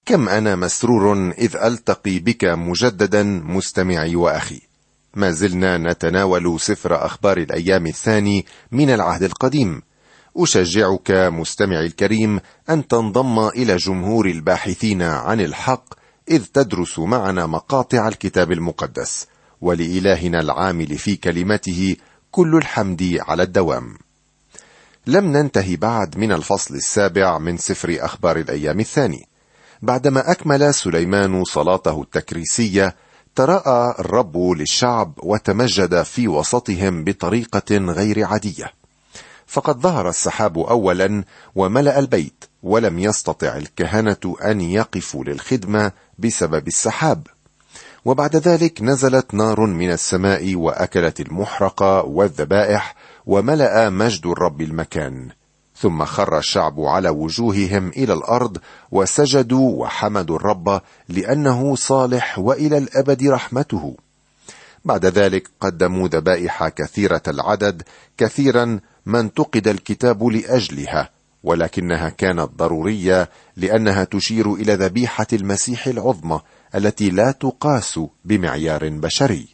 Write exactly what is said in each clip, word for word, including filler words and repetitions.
كم أنا مسرور إذ ألتقي بك مجددا مستمعي وأخي. ما زلنا نتناول سفر أخبار الأيام الثاني من العهد القديم. أشجعك مستمعي الكريم أن تنضم إلى جمهور الباحثين عن الحق إذ تدرس معنا مقاطع الكتاب المقدس، ولإلهنا العامل في كلمته كل الحمد على الدوام. لم ننتهي بعد من الفصل السابع من سفر أخبار الأيام الثاني. بعدما أكمل سليمان صلاته التكريسية، تراءى الرب للشعب وتمجد في وسطهم بطريقة غير عادية. فقد ظهر السحاب أولا وملأ البيت، ولم يستطع الكهنة أن يقفوا للخدمة بسبب السحاب. وبعد ذلك نزلت نار من السماء وأكلت المحرقة والذبائح، وملأ مجد الرب المكان. ثم خر الشعب على وجوههم إلى الأرض وسجدوا وحمدوا الرب لأنه صالح وإلى الأبد رحمته. بعد ذلك قدموا ذبائح كثيرة العدد، كثيرا ما انتقد الكتاب لأجلها، ولكنها كانت ضرورية لأنها تشير إلى ذبيحة المسيح العظمى التي لا تقاس بمعيار بشري.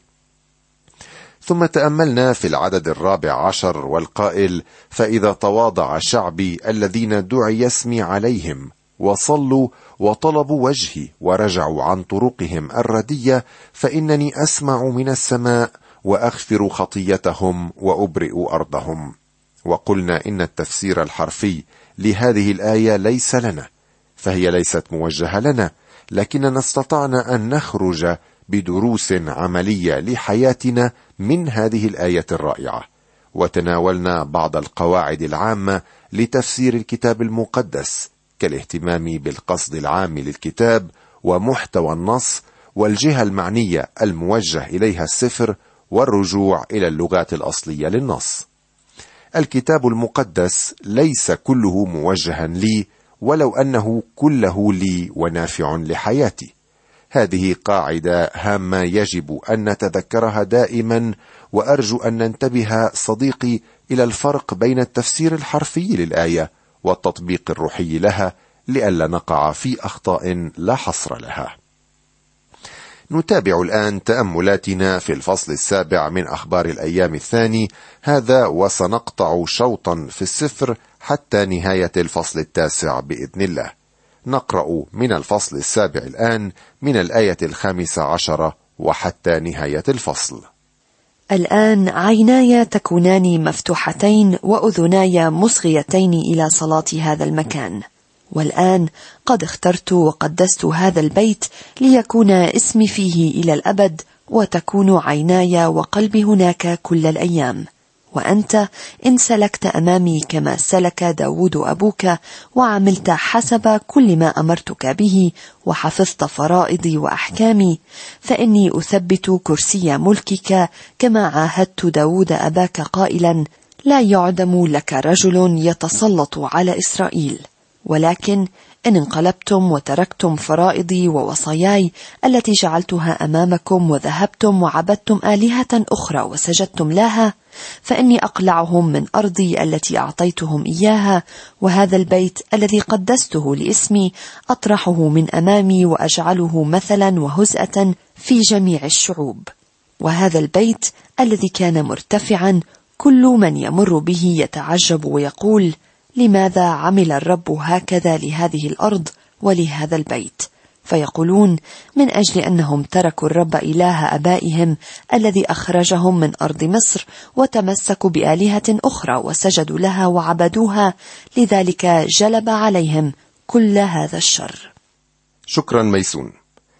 ثم تأملنا في العدد الرابع عشر والقائل: فإذا تواضع شعبي الذين دعي اسمي عليهم وصلوا وطلبوا وجهي ورجعوا عن طرقهم الردية، فإنني أسمع من السماء وأغفر خطيتهم وأبرئ أرضهم. وقلنا إن التفسير الحرفي لهذه الآية ليس لنا، فهي ليست موجهة لنا، لكننا استطعنا أن نخرج بدروس عملية لحياتنا من هذه الآية الرائعة. وتناولنا بعض القواعد العامة لتفسير الكتاب المقدس، كالاهتمام بالقصد العام للكتاب ومحتوى النص والجهة المعنية الموجه إليها السفر، والرجوع إلى اللغات الأصلية للنص. الكتاب المقدس ليس كله موجها لي، ولو أنه كله لي ونافع لحياتي. هذه قاعدة هامة يجب أن نتذكرها دائما، وأرجو أن ننتبه صديقي إلى الفرق بين التفسير الحرفي للآية والتطبيق الروحي لها، لئلا نقع في أخطاء لا حصر لها. نتابع الآن تأملاتنا في الفصل السابع من أخبار الأيام الثاني هذا، وسنقطع شوطا في السفر حتى نهاية الفصل التاسع بإذن الله. نقرأ من الفصل السابع الآن من الآية الخامسة عشرة وحتى نهاية الفصل. الآن عيناي تكونان مفتوحتين وأذناي مصغيتين إلى صلاة هذا المكان. والآن قد اخترت وقدست هذا البيت ليكون اسمي فيه إلى الأبد، وتكون عيناي وقلبي هناك كل الأيام. وأنت إن سلكت أمامي كما سلك داود أبوك، وعملت حسب كل ما أمرتك به، وحفظت فرائضي وأحكامي، فإني أثبت كرسي ملكك كما عاهدت داود أباك قائلا: لا يعدم لك رجل يتسلط على إسرائيل. ولكن إن انقلبتم وتركتم فرائضي ووصاياي التي جعلتها أمامكم، وذهبتم وعبدتم آلهة أخرى وسجدتم لها، فإني أقلعهم من أرضي التي أعطيتهم إياها، وهذا البيت الذي قدسته لاسمي أطرحه من أمامي، وأجعله مثلا وهزءة في جميع الشعوب. وهذا البيت الذي كان مرتفعا كل من يمر به يتعجب ويقول: لماذا عمل الرب هكذا لهذه الأرض ولهذا البيت؟ فيقولون: من أجل أنهم تركوا الرب إله أبائهم الذي أخرجهم من أرض مصر، وتمسكوا بآلهة أخرى وسجدوا لها وعبدوها، لذلك جلب عليهم كل هذا الشر. شكرا ميسون.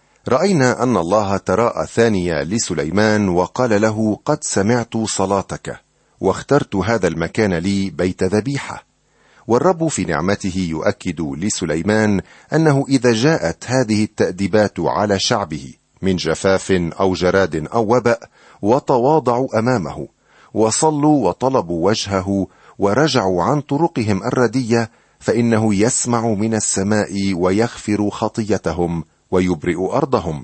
رأينا أن الله تراءى ثانية لسليمان وقال له: قد سمعت صلاتك واخترت هذا المكان لي بيت ذبيحة. والرب في نعمته يؤكد لسليمان أنه إذا جاءت هذه التأديبات على شعبه من جفاف أو جراد أو وباء، وتواضعوا أمامه وصلوا وطلبوا وجهه ورجعوا عن طرقهم الردية، فإنه يسمع من السماء ويغفر خطيتهم ويبرئ أرضهم.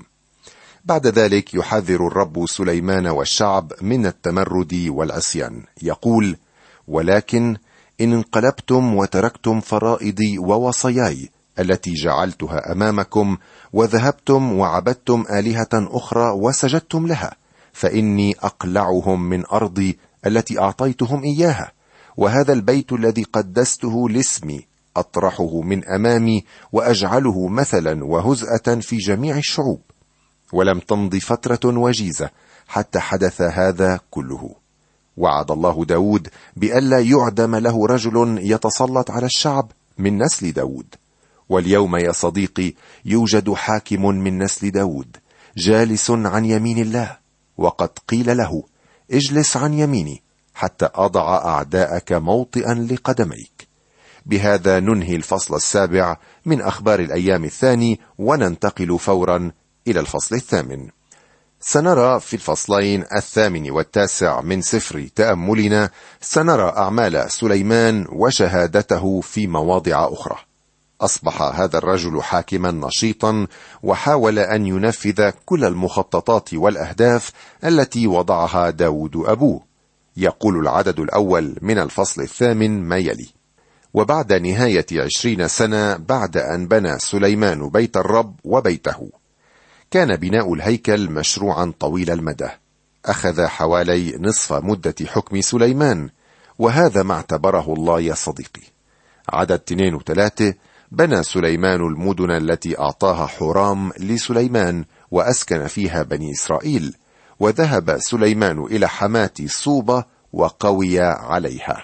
بعد ذلك يحذر الرب سليمان والشعب من التمرد والعصيان، يقول: ولكن إن انقلبتم وتركتم فرائضي ووصاياي التي جعلتها أمامكم، وذهبتم وعبدتم آلهة أخرى وسجدتم لها، فإني أقلعهم من أرضي التي أعطيتهم إياها، وهذا البيت الذي قدسته لاسمي أطرحه من أمامي، وأجعله مثلا وهزءة في جميع الشعوب. ولم تمض فترة وجيزة حتى حدث هذا كله. وعد الله داود بألا يعدم له رجل يتسلط على الشعب من نسل داود. واليوم يا صديقي يوجد حاكم من نسل داود جالس عن يمين الله، وقد قيل له: اجلس عن يميني حتى أضع أعداءك موطئا لقدميك. بهذا ننهي الفصل السابع من أخبار الأيام الثاني، وننتقل فورا إلى الفصل الثامن. سنرى في الفصلين الثامن والتاسع من سفر تأملنا سنرى أعمال سليمان وشهادته في مواضع أخرى. أصبح هذا الرجل حاكما نشيطا، وحاول أن ينفذ كل المخططات والأهداف التي وضعها داود أبوه. يقول العدد الأول من الفصل الثامن ما يلي: وبعد نهاية عشرين سنة بعد أن بنى سليمان بيت الرب وبيته. كان بناء الهيكل مشروعا طويل المدى، أخذ حوالي نصف مدة حكم سليمان، وهذا ما اعتبره الله يا صديقي. عدد اثنين وثلاثة: بنى سليمان المدن التي أعطاها حرام لسليمان، وأسكن فيها بني إسرائيل، وذهب سليمان إلى حمات صوبة وقوي عليها.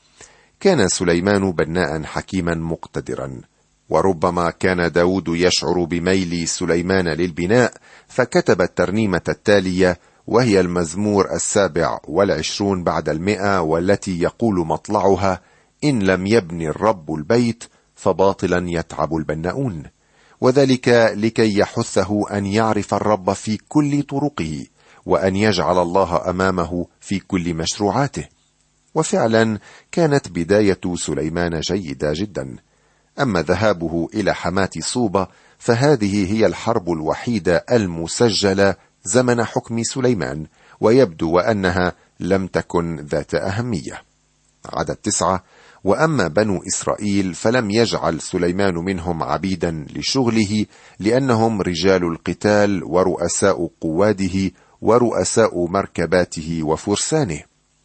كان سليمان بناء حكيما مقتدرا، وربما كان داود يشعر بميل سليمان للبناء، فكتب الترنيمة التالية، وهي المزمور السابع والعشرون بعد المئة، والتي يقول مطلعها: إن لم يبني الرب البيت فباطلا يتعب البناؤون. وذلك لكي يحثه أن يعرف الرب في كل طرقه، وأن يجعل الله أمامه في كل مشروعاته. وفعلا كانت بداية سليمان جيدة جدا. أما ذهابه إلى حمات صوبة فهذه هي الحرب الوحيدة المسجلة زمن حكم سليمان، ويبدو وأنها لم تكن ذات أهمية. عدد تسعة: وأما بنو إسرائيل فلم يجعل سليمان منهم عبيدا لشغله، لأنهم رجال القتال ورؤساء قواده ورؤساء مركباته وفرسانه.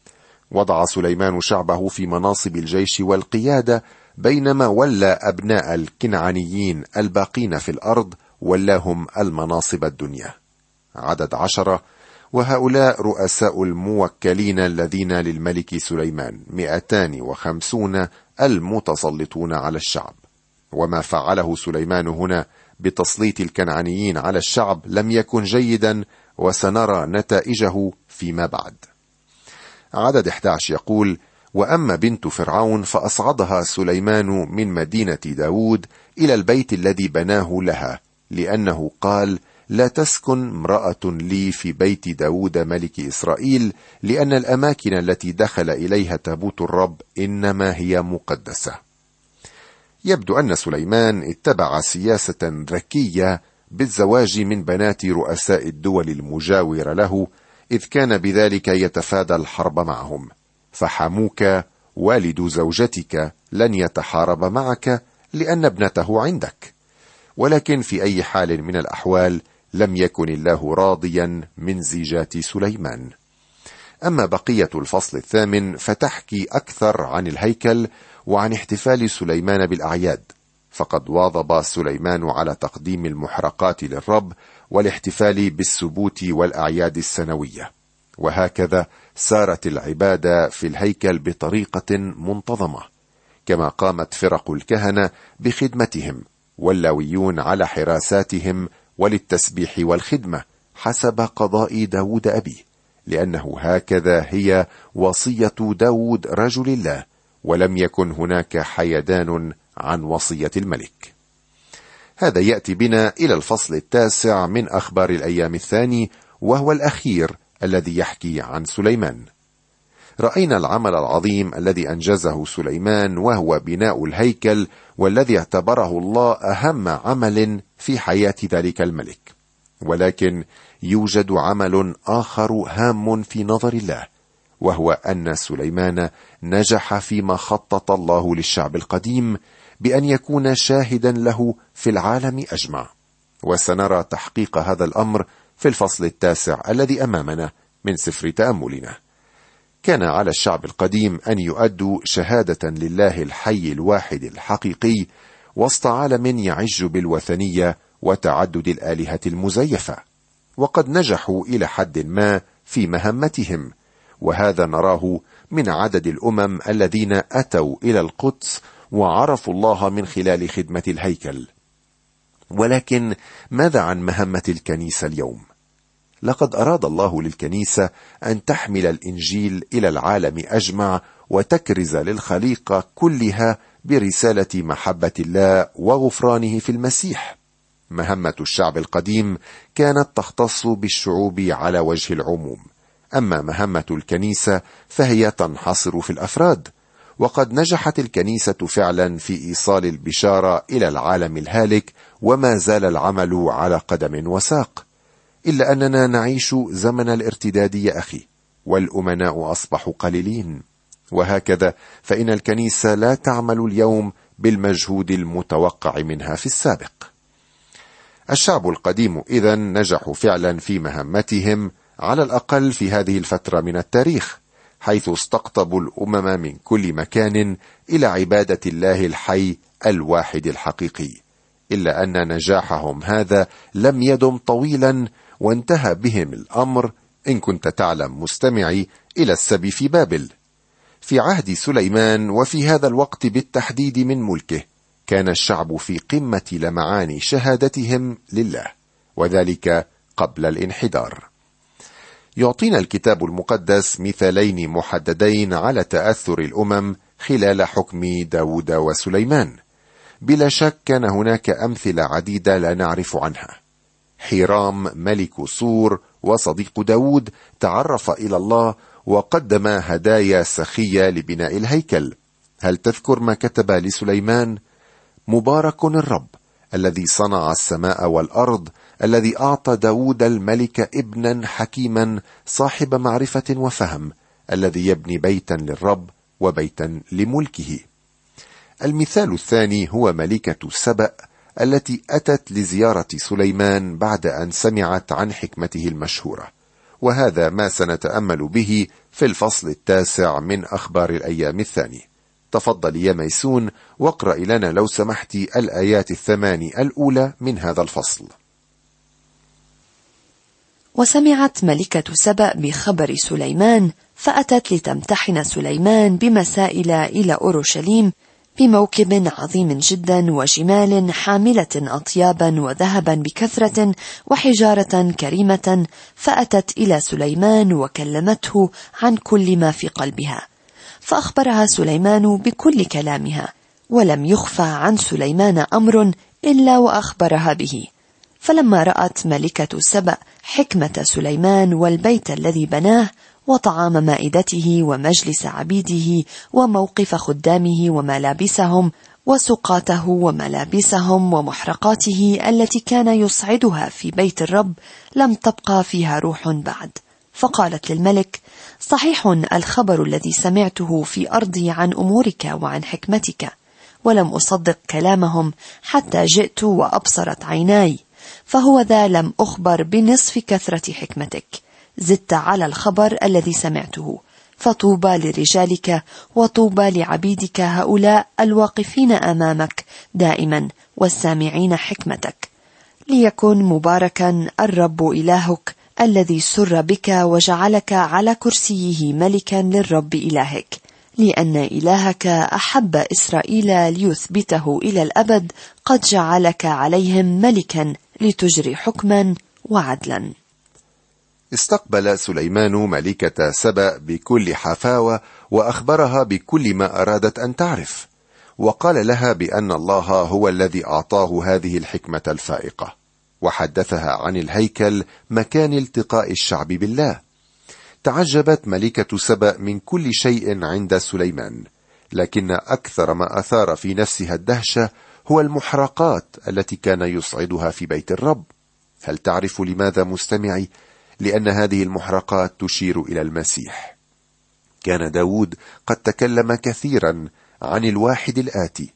وضع سليمان شعبه في مناصب الجيش والقيادة، بينما ولى أبناء الكنعانيين الباقين في الأرض ولاهم المناصب الدنيا. عدد عشرة: وهؤلاء رؤساء الموكلين الذين للملك سليمان مئتان وخمسون المتسلطون على الشعب. وما فعله سليمان هنا بتسليط الكنعانيين على الشعب لم يكن جيدا، وسنرى نتائجه فيما بعد. عدد أحد عشر يقول: وأما بنت فرعون فأصعدها سليمان من مدينة داود إلى البيت الذي بناه لها، لأنه قال: لا تسكن امرأة لي في بيت داود ملك إسرائيل، لأن الأماكن التي دخل إليها تابوت الرب إنما هي مقدسة. يبدو أن سليمان اتبع سياسة ذكية بالزواج من بنات رؤساء الدول المجاورة له، إذ كان بذلك يتفادى الحرب معهم. فحموك والد زوجتك لن يتحارب معك لأن ابنته عندك. ولكن في أي حال من الأحوال لم يكن الله راضيا من زيجات سليمان. أما بقية الفصل الثامن فتحكي أكثر عن الهيكل وعن احتفال سليمان بالأعياد، فقد واظب سليمان على تقديم المحرقات للرب والاحتفال بالسبوت والأعياد السنوية. وهكذا سارت العبادة في الهيكل بطريقة منتظمة، كما قامت فرق الكهنة بخدمتهم، واللاويون على حراساتهم وللتسبيح والخدمة حسب قضاء داود أبيه، لأنه هكذا هي وصية داود رجل الله، ولم يكن هناك حيدان عن وصية الملك. هذا يأتي بنا إلى الفصل التاسع من أخبار الأيام الثاني، وهو الأخير الذي يحكي عن سليمان. رأينا العمل العظيم الذي أنجزه سليمان، وهو بناء الهيكل، والذي اعتبره الله أهم عمل في حياة ذلك الملك. ولكن يوجد عمل آخر هام في نظر الله، وهو أن سليمان نجح فيما خطط الله للشعب القديم بأن يكون شاهدا له في العالم أجمع. وسنرى تحقيق هذا الأمر في الفصل التاسع الذي أمامنا من سفر تأملنا. كان على الشعب القديم أن يؤدوا شهادة لله الحي الواحد الحقيقي وسط عالم يعج بالوثنية وتعدد الآلهة المزيفة، وقد نجحوا إلى حد ما في مهمتهم، وهذا نراه من عدد الأمم الذين أتوا إلى القدس وعرفوا الله من خلال خدمة الهيكل. ولكن ماذا عن مهمة الكنيسة اليوم؟ لقد أراد الله للكنيسة أن تحمل الإنجيل إلى العالم أجمع وتكرز للخليقة كلها برسالة محبة الله وغفرانه في المسيح. مهمة الشعب القديم كانت تختص بالشعوب على وجه العموم، أما مهمة الكنيسة فهي تنحصر في الأفراد. وقد نجحت الكنيسة فعلا في إيصال البشارة إلى العالم الهالك، وما زال العمل على قدم وساق. إلا أننا نعيش زمن الارتداد يا أخي، والأمناء أصبحوا قليلين، وهكذا فإن الكنيسة لا تعمل اليوم بالمجهود المتوقع منها في السابق. الشعب القديم إذن نجحوا فعلا في مهمتهم، على الأقل في هذه الفترة من التاريخ، حيث استقطبوا الأمم من كل مكان إلى عبادة الله الحي الواحد الحقيقي. إلا أن نجاحهم هذا لم يدم طويلا، وانتهى بهم الأمر، إن كنت تعلم مستمعي، إلى السبي في بابل. في عهد سليمان، وفي هذا الوقت بالتحديد من ملكه، كان الشعب في قمة لمعان شهادتهم لله، وذلك قبل الانحدار. يعطينا الكتاب المقدس مثالين محددين على تأثر الأمم خلال حكم داود وسليمان. بلا شك كان هناك أمثلة عديدة لا نعرف عنها. حيرام ملك سور وصديق داود تعرف إلى الله وقدم هدايا سخية لبناء الهيكل. هل تذكر ما كتب لسليمان؟ مبارك الرب الذي صنع السماء والأرض، الذي أعطى داود الملك ابنا حكيما صاحب معرفة وفهم، الذي يبني بيتا للرب وبيتا لملكه. المثال الثاني هو ملكة سبأ التي أتت لزيارة سليمان بعد أن سمعت عن حكمته المشهورة، وهذا ما سنتأمل به في الفصل التاسع من أخبار الأيام الثاني. تفضل يا ميسون واقرأ لنا لو سمحت الآيات الثماني الأولى من هذا الفصل. وسمعت ملكة سبأ بخبر سليمان، فأتت لتمتحن سليمان بمسائل إلى أورشليم بموكب عظيم جدا وجمال حاملة أطيابا وذهبا بكثرة وحجارة كريمة، فأتت إلى سليمان وكلمته عن كل ما في قلبها، فأخبرها سليمان بكل كلامها، ولم يخفى عن سليمان أمر إلا وأخبرها به. فلما رأت ملكة سبأ حكمة سليمان والبيت الذي بناه وطعام مائدته ومجلس عبيده وموقف خدامه وملابسهم وسقاته وملابسهم ومحرقاته التي كان يصعدها في بيت الرب، لم تبقى فيها روح بعد. فقالت للملك: صحيح الخبر الذي سمعته في أرضي عن أمورك وعن حكمتك، ولم أصدق كلامهم حتى جئت وأبصرت عيناي، فهو ذا لم أخبر بنصف كثرة حكمتك، زدت على الخبر الذي سمعته. فطوبى لرجالك وطوبى لعبيدك هؤلاء الواقفين أمامك دائما والسامعين حكمتك. ليكن مباركا الرب إلهك الذي سر بك وجعلك على كرسيه ملكا للرب إلهك، لأن إلهك أحب إسرائيل ليثبته إلى الأبد، قد جعلك عليهم ملكا لتجري حكما وعدلا. استقبل سليمان ملكة سبأ بكل حفاوة، وأخبرها بكل ما أرادت أن تعرف، وقال لها بأن الله هو الذي أعطاه هذه الحكمة الفائقة، وحدثها عن الهيكل مكان التقاء الشعب بالله. تعجبت ملكة سبأ من كل شيء عند سليمان، لكن أكثر ما أثار في نفسها الدهشة هو المحرقات التي كان يصعدها في بيت الرب. هل تعرف لماذا مستمعي؟ لأن هذه المحرقات تشير إلى المسيح. كان داود قد تكلم كثيرا عن الواحد الآتي،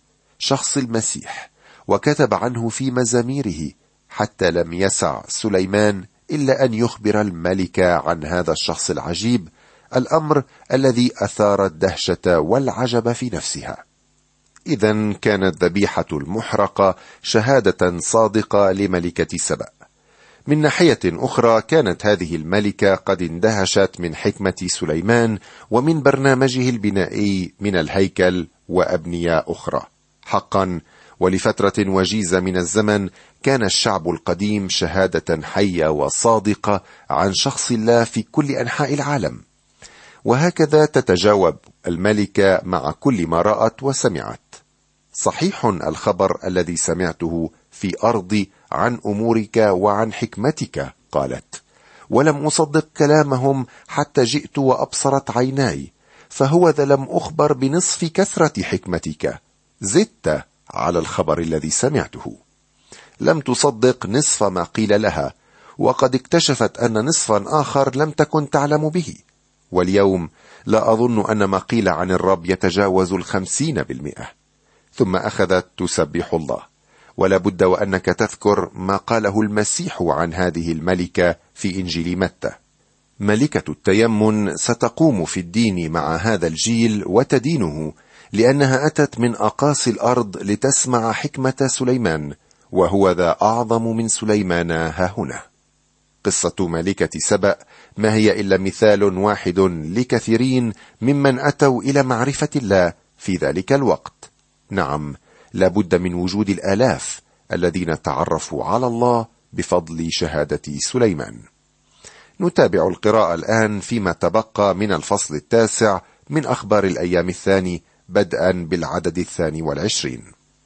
شخص المسيح، وكتب عنه في مزاميره، حتى لم يسع سليمان إلا أن يخبر الملكة عن هذا الشخص العجيب، الأمر الذي أثار الدهشة والعجب في نفسها. إذن كانت ذبيحة المحرقة شهادة صادقة لملكة سبأ. من ناحية أخرى كانت هذه الملكة قد اندهشت من حكمة سليمان ومن برنامجه البنائي من الهيكل وأبنية أخرى. حقا ولفترة وجيزة من الزمن كان الشعب القديم شهادة حية وصادقة عن شخص الله في كل أنحاء العالم. وهكذا تتجاوب الملكة مع كل ما رأت وسمعت. صحيح الخبر الذي سمعته في أرضي عن أمورك وعن حكمتك، قالت، ولم أصدق كلامهم حتى جئت وأبصرت عيناي، فهو ذا لم أخبر بنصف كثرة حكمتك، زدت على الخبر الذي سمعته. لم تصدق نصف ما قيل لها، وقد اكتشفت أن نصفا آخر لم تكن تعلم به. واليوم لا أظن أن ما قيل عن الرب يتجاوز الخمسين بالمئة. ثم أخذت تسبح الله. ولا بد وأنك تذكر ما قاله المسيح عن هذه الملكة في إنجيل متى: ملكة التيمن ستقوم في الدين مع هذا الجيل وتدينه، لأنها أتت من أقاصي الأرض لتسمع حكمة سليمان، وهو ذا أعظم من سليمان هاهنا. قصة ملكة سبأ ما هي إلا مثال واحد لكثيرين ممن أتوا إلى معرفة الله في ذلك الوقت. نعم، لابد من وجود الآلاف الذين تعرفوا على الله بفضل شهادة سليمان. نتابع القراءة الآن فيما تبقى من الفصل التاسع من أخبار الأيام الثاني، بدءا بالعدد الثاني والعشرين.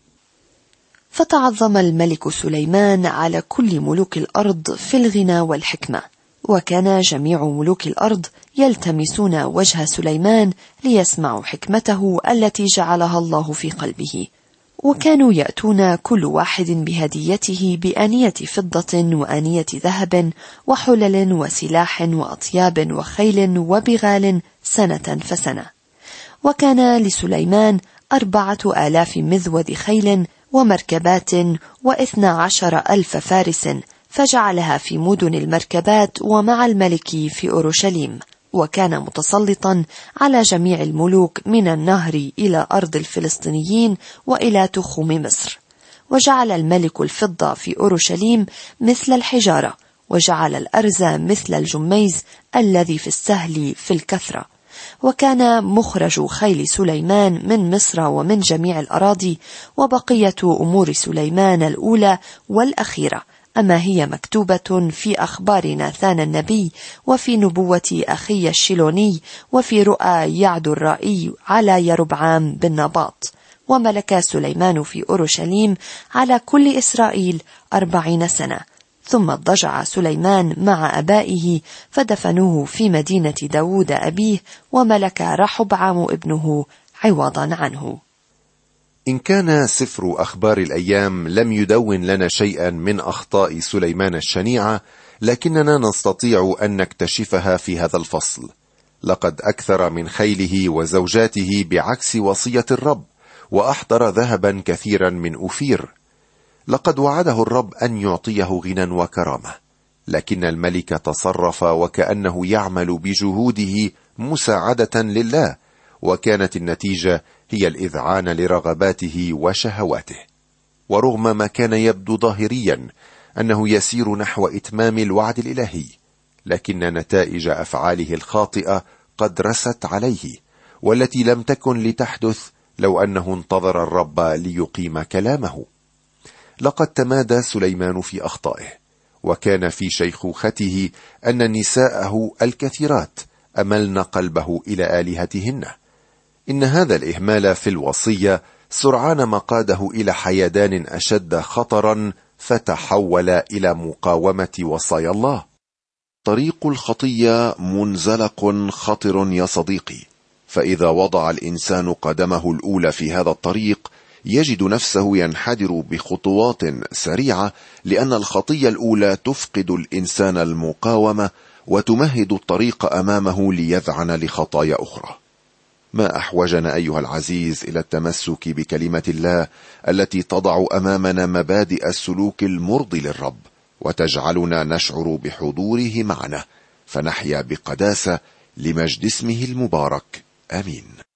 فتعظم الملك سليمان على كل ملوك الأرض في الغنى والحكمة، وكان جميع ملوك الأرض يلتمسون وجه سليمان ليسمعوا حكمته التي جعلها الله في قلبه. وكانوا يأتون كل واحد بهديته بآنية فضة وآنية ذهب وحلل وسلاح وأطياب وخيل وبغال سنة فسنة. وكان لسليمان أربعة آلاف مذود خيل ومركبات واثنى عشر ألف فارس، فجعلها في مدن المركبات ومع الملك في أورشليم. وكان متسلطا على جميع الملوك من النهر إلى أرض الفلسطينيين وإلى تخوم مصر. وجعل الملك الفضة في أورشليم مثل الحجارة، وجعل الأرز مثل الجميز الذي في السهل في الكثرة. وكان مخرج خيل سليمان من مصر ومن جميع الأراضي، وبقية أمور سليمان الأولى والأخيرة أما هي مكتوبة في أخبار ناثان النبي، وفي نبوة أخي الشيلوني، وفي رؤى يعد الرائي على يربعام بن نباط. وملك سليمان في أورشليم على كل إسرائيل أربعين سنة. ثم اضطجع سليمان مع أبائه فدفنوه في مدينة داود أبيه، وملك رحبعام ابنه عوضا عنه. إن كان سفر أخبار الأيام لم يدون لنا شيئا من أخطاء سليمان الشنيعة، لكننا نستطيع أن نكتشفها في هذا الفصل. لقد أكثر من خيله وزوجاته بعكس وصية الرب، وأحضر ذهبا كثيرا من أوفير. لقد وعده الرب أن يعطيه غنى وكرامة، لكن الملك تصرف وكأنه يعمل بجهوده مساعدة لله، وكانت النتيجة هي الإذعان لرغباته وشهواته. ورغم ما كان يبدو ظاهريا أنه يسير نحو إتمام الوعد الإلهي، لكن نتائج أفعاله الخاطئة قد رست عليه، والتي لم تكن لتحدث لو أنه انتظر الرب ليقيم كلامه. لقد تمادى سليمان في أخطائه، وكان في شيخوخته أن نساءه الكثيرات أملن قلبه إلى آلهتهن. إن هذا الإهمال في الوصية سرعان ما قاده إلى حيدان أشد خطرا، فتحول إلى مقاومة وصايا الله. طريق الخطية منزلق خطر يا صديقي، فإذا وضع الإنسان قدمه الأولى في هذا الطريق يجد نفسه ينحدر بخطوات سريعة، لأن الخطية الأولى تفقد الإنسان المقاومة وتمهد الطريق أمامه ليذعن لخطايا أخرى. ما أحوجنا أيها العزيز إلى التمسك بكلمة الله التي تضع أمامنا مبادئ السلوك المرضي للرب، وتجعلنا نشعر بحضوره معنا، فنحيا بقداسة لمجد اسمه المبارك. آمين.